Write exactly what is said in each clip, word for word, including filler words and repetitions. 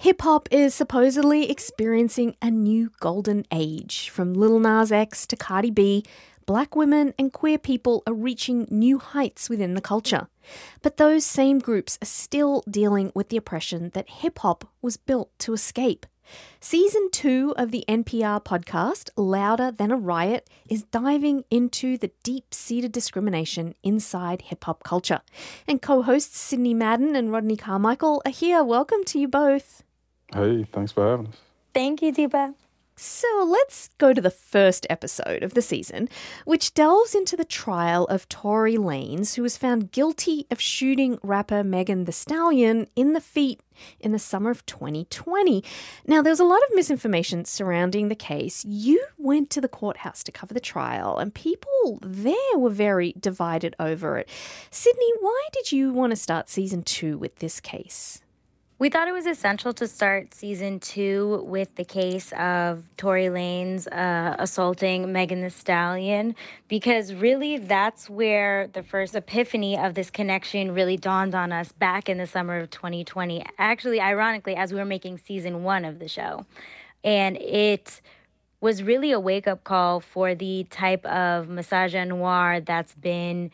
Hip-hop is supposedly experiencing a new golden age. From Lil Nas X to Cardi B, black women and queer people are reaching new heights within the culture. But those same groups are still dealing with the oppression that hip-hop was built to escape. Season two of the N P R podcast, Louder Than a Riot, is diving into the deep-seated discrimination inside hip-hop culture. And co-hosts Sydney Madden and Rodney Carmichael are here. Welcome to you both. Hey, thanks for having us. Thank you, Deepa. So let's go to the first episode of the season, which delves into the trial of Tory Lanez, who was found guilty of shooting rapper Megan Thee Stallion in the feet in the summer of twenty twenty. Now, there was a lot of misinformation surrounding the case. You went to the courthouse to cover the trial, and people there were very divided over it. Sydney, why did you want to start season two with this case? We thought it was essential to start season two with the case of Tory Lanez uh, assaulting Megan Thee Stallion, because really that's where the first epiphany of this connection really dawned on us back in the summer of twenty twenty. Actually, ironically, as we were making season one of the show. And it was really a wake-up call for the type of misogynoir that's been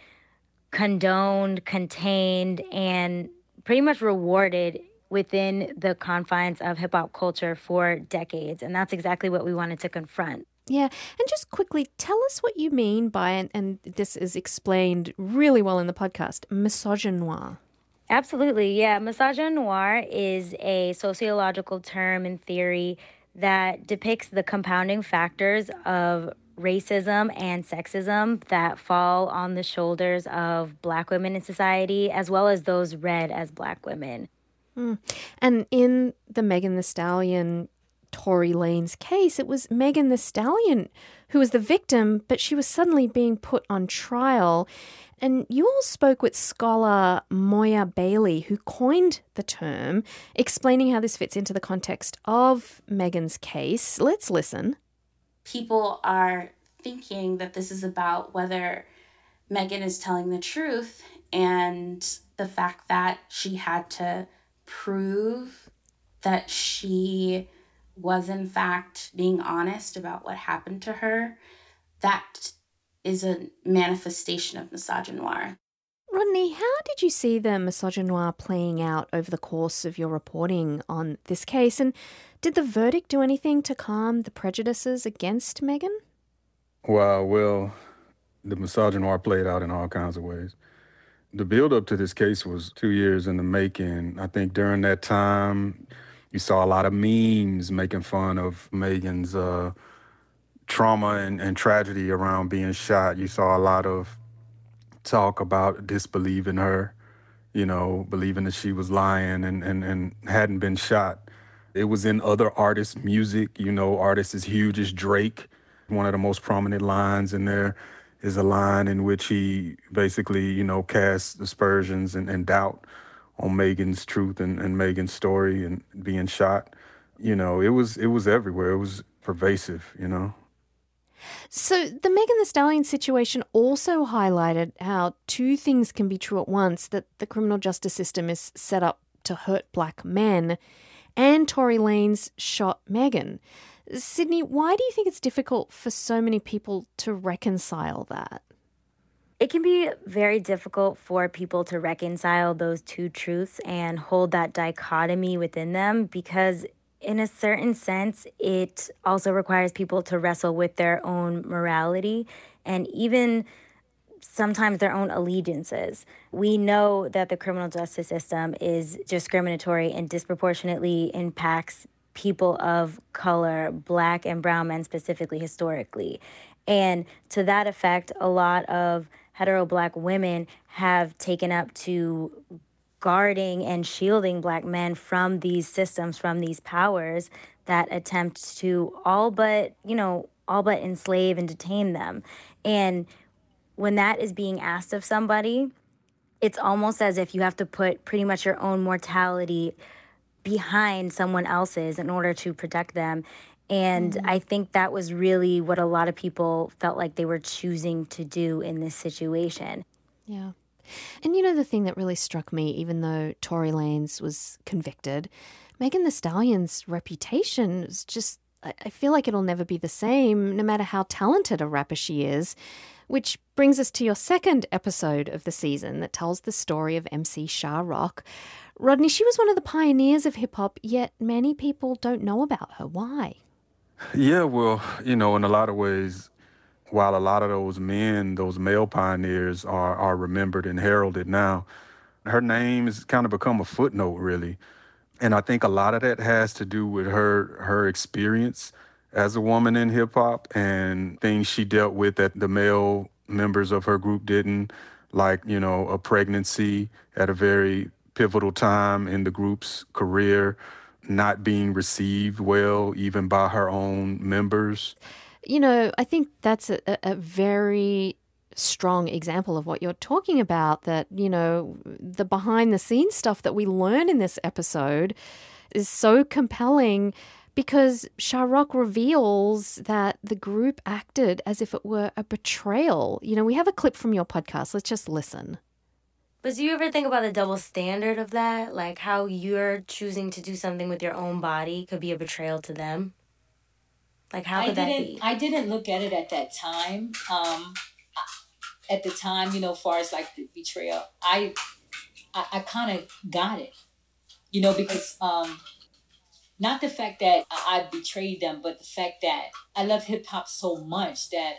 condoned, contained, and pretty much rewarded within the confines of hip-hop culture for decades. And that's exactly what we wanted to confront. Yeah. And just quickly, tell us what you mean by, and, and this is explained really well in the podcast, misogynoir. Absolutely. Yeah. Misogynoir is a sociological term and theory that depicts the compounding factors of racism and sexism that fall on the shoulders of Black women in society, as well as those read as Black women. Mm. And in the Megan Thee Stallion, Tory Lanez case, it was Megan Thee Stallion who was the victim, but she was suddenly being put on trial. And you all spoke with scholar Moya Bailey, who coined the term, explaining how this fits into the context of Megan's case. Let's listen. People are thinking that this is about whether Megan is telling the truth, and the fact that she had to prove that she was in fact being honest about what happened to her, that is a manifestation of misogynoir. Rodney, how did you see the misogynoir playing out over the course of your reporting on this case? And did the verdict do anything to calm the prejudices against Megan? Well, well, the misogynoir played out in all kinds of ways. The build-up to this case was two years in the making. I think during that time, you saw a lot of memes making fun of Megan's uh, trauma and, and tragedy around being shot. You saw a lot of talk about disbelieving her, you know, believing that she was lying and, and, and hadn't been shot. It was in other artists' music. You know, artists as huge as Drake. One of the most prominent lines in there is a line in which he basically, you know, casts aspersions and, and doubt on Megan's truth and, and Megan's story and being shot. You know, it was it was everywhere. It was pervasive, you know. So the Megan Thee Stallion situation also highlighted how two things can be true at once, that the criminal justice system is set up to hurt Black men, and Tory Lanez shot Megan. Sydney, why do you think it's difficult for so many people to reconcile that? It can be very difficult for people to reconcile those two truths and hold that dichotomy within them, because in a certain sense, it also requires people to wrestle with their own morality and even sometimes their own allegiances. We know that the criminal justice system is discriminatory and disproportionately impacts people of color, Black and brown men specifically, historically. And to that effect, a lot of hetero Black women have taken up to guarding and shielding Black men from these systems, from these powers that attempt to all but, you know, all but enslave and detain them. And when that is being asked of somebody, it's almost as if you have to put pretty much your own mortality behind someone else's in order to protect them. And mm-hmm. I think that was really what a lot of people felt like they were choosing to do in this situation. Yeah. And you know, the thing that really struck me, even though Tory Lanez was convicted, Megan Thee Stallion's reputation is just, I feel like it'll never be the same, no matter how talented a rapper she is. Which brings us to your second episode of the season that tells the story of M C Sha Rock. Rodney, she was one of the pioneers of hip-hop, yet many people don't know about her. Why? Yeah, well, you know, in a lot of ways, while a lot of those men, those male pioneers are, are remembered and heralded now, her name has kind of become a footnote, really. And I think a lot of that has to do with her her experience as a woman in hip-hop and things she dealt with that the male members of her group didn't, like, you know, a pregnancy at a very pivotal time in the group's career, not being received well even by her own members. You know, I think that's a, a very strong example of what you're talking about, that, you know, the behind-the-scenes stuff that we learn in this episode is so compelling because Sha Rock reveals that the group acted as if it were a betrayal. You know, we have a clip from your podcast. Let's just listen. But do you ever think about the double standard of that? Like how you're choosing to do something with your own body could be a betrayal to them? Like how could I that didn't, be? I didn't look at it at that time. Um, at the time, you know, as far as like the betrayal, I I, I kind of got it, you know, because um, not the fact that I betrayed them, but the fact that I love hip hop so much that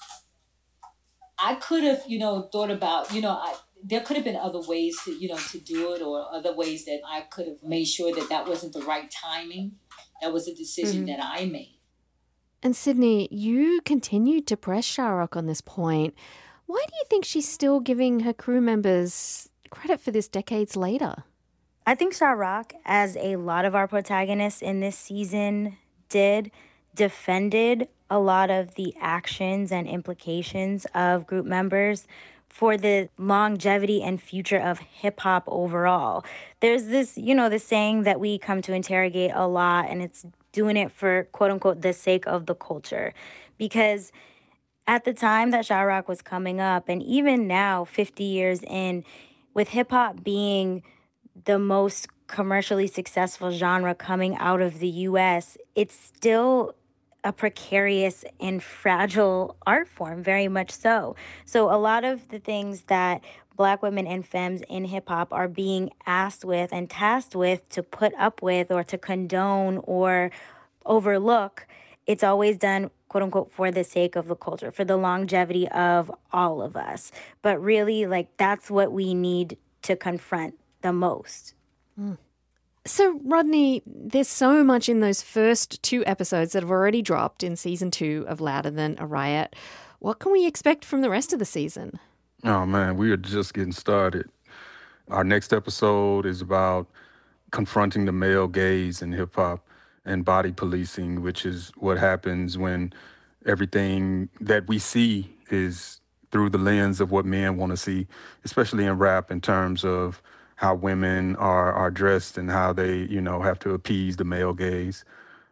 I could have, you know, thought about, you know, I, there could have been other ways to, you know, to do it, or other ways that I could have made sure that that wasn't the right timing. That was a decision mm-hmm. that I made. And Sydney, you continued to press Sha Rock on this point. Why do you think she's still giving her crew members credit for this decades later? I think Sha Rock, as a lot of our protagonists in this season did, defended a lot of the actions and implications of group members for the longevity and future of hip-hop overall. There's this, you know, this saying that we come to interrogate a lot, and it's doing it for, quote-unquote, the sake of the culture. Because at the time that Sha Rock was coming up, and even now, fifty years in, with hip-hop being the most commercially successful genre coming out of the U S, it's still a precarious and fragile art form, very much so. So a lot of the things that Black women and femmes in hip-hop are being asked with and tasked with to put up with or to condone or overlook, it's always done, quote unquote, for the sake of the culture, for the longevity of all of us. But really, like, that's what we need to confront the most. Mm. So, Rodney, there's so much in those first two episodes that have already dropped in season two of Louder Than a Riot. What can we expect from the rest of the season? Oh, man, we are just getting started. Our next episode is about confronting the male gaze in hip-hop and body policing, which is what happens when everything that we see is through the lens of what men want to see, especially in rap, in terms of how women are, are dressed and how they, you know, have to appease the male gaze.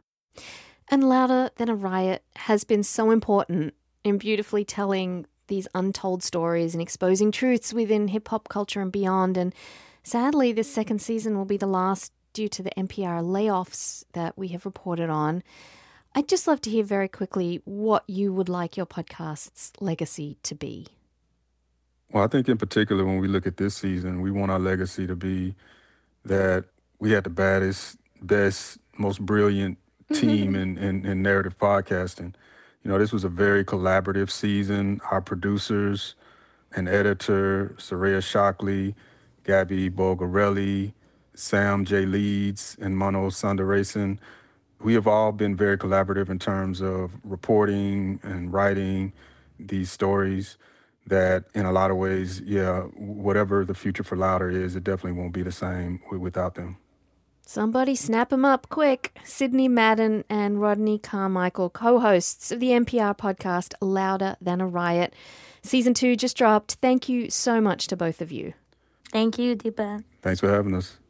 And Louder Than a Riot has been so important in beautifully telling these untold stories and exposing truths within hip-hop culture and beyond. And sadly, this second season will be the last due to the N P R layoffs that we have reported on. I'd just love to hear very quickly what you would like your podcast's legacy to be. Well, I think in particular, when we look at this season, we want our legacy to be that we had the baddest, best, most brilliant team in, in, in narrative podcasting. You know, this was a very collaborative season. Our producers and editor, Soraya Shockley, Gabby Bulgarelli, Sam J. Leeds, and Mano Sundaresan, we have all been very collaborative in terms of reporting and writing these stories that in a lot of ways, yeah, whatever the future for Louder is, it definitely won't be the same without them. Somebody snap them up quick. Sydney Madden and Rodney Carmichael, co-hosts of the N P R podcast Louder Than a Riot. Season two just dropped. Thank you so much to both of you. Thank you, Deepa. Thanks for having us.